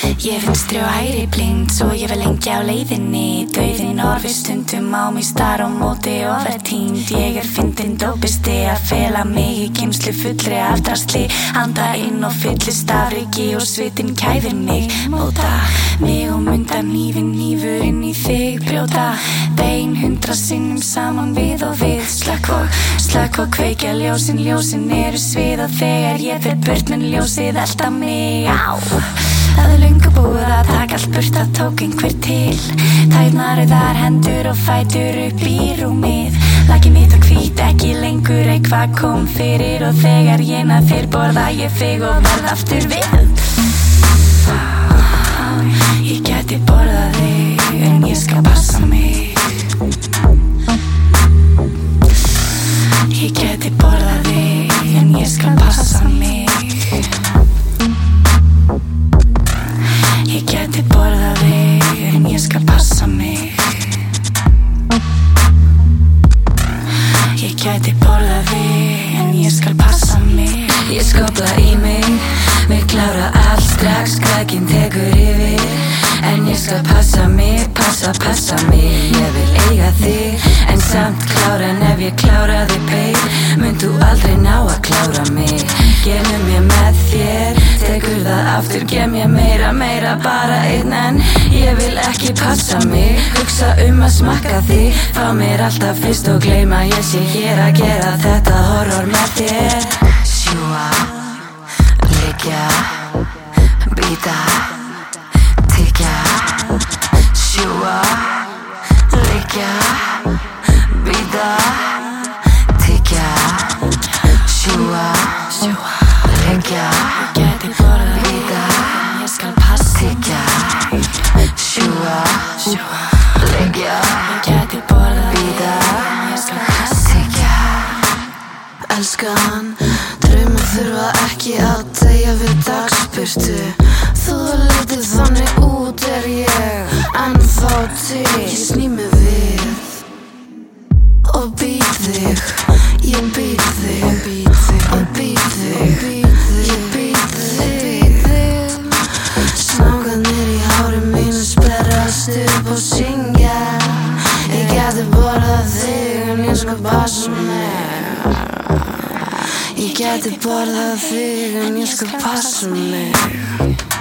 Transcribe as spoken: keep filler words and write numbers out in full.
Ég vinstri og hægri blind, svo ég vil lengja á leiðinni. Dauðinn horfir stundum á mig, star á móti og verð týnd. Ég er fyndinn dópisti að fela mig í geymslu fullri af drasli. Anda inn og fyllist af ryki og svitinn kæfir mig. Móta mig og mynda hnífinn, hnífurinn í þig brjóta. Bein hundra sinnum saman við og við. Slökk og, slökk og kveikja ljósin, ljósin eru svið. Og þegar ég fer burt mun ljósið elta mig. Á, það er löngu búið að taka allt burt, það tók einhver til. Tærnar þar, hendur og fætur upp í rúmið. Lakið mitt og hvít, ekki lengur eitthvað kom fyrir. Og þegar ég næð þér borða ég þig og verð aftur við. Ég gæti borðað þig en ég skal passa mig. Ég gæti borðað þig en ég skal passa mig. Ég gæti borðað þig en ég skal passa mig. Ég gæti borðað þig en ég skal passa mig. Ég skopla í mig, vil klára allt strax, krakinn tekur yfir. En ég skal passa mig, passa, passa mig. Ég vil eiga þig, en samt klára. En ef ég klára þig, babe, mun þú aldrei ná að klára mig. Gefðu mér með þér, tekur það aftur. Gef mér meira, meira, bara einn. En ég vil ekki passa mig, hugsa um að smakka þig. Fá mér alltaf fyrst og gleyma ég sé hér að gera þetta horror með þér. Sjúa, liggja, bíta, tyggja. Sjúa, liggja, bíta, tyggja. Sjúa, liggja, Gæti borðað þig bíta, en ég skal passa tyggja. Sjúa, liggja, Gæti borðað þig bíta, en ég skal passa tyggja. Elskan, draumar þurfa ekki að deyja við dagsbirtu. Þó það litið þannig út er ég ennþá til. Ég sný mig við og být þig. Ég být þig og být þig. Ég být þig. Snákarnir í hári mínu sperrast upp og syngja. Ég gæti borðað þig en ég skal passa mig. Ég gæti borðað þig en ég skal passa mig.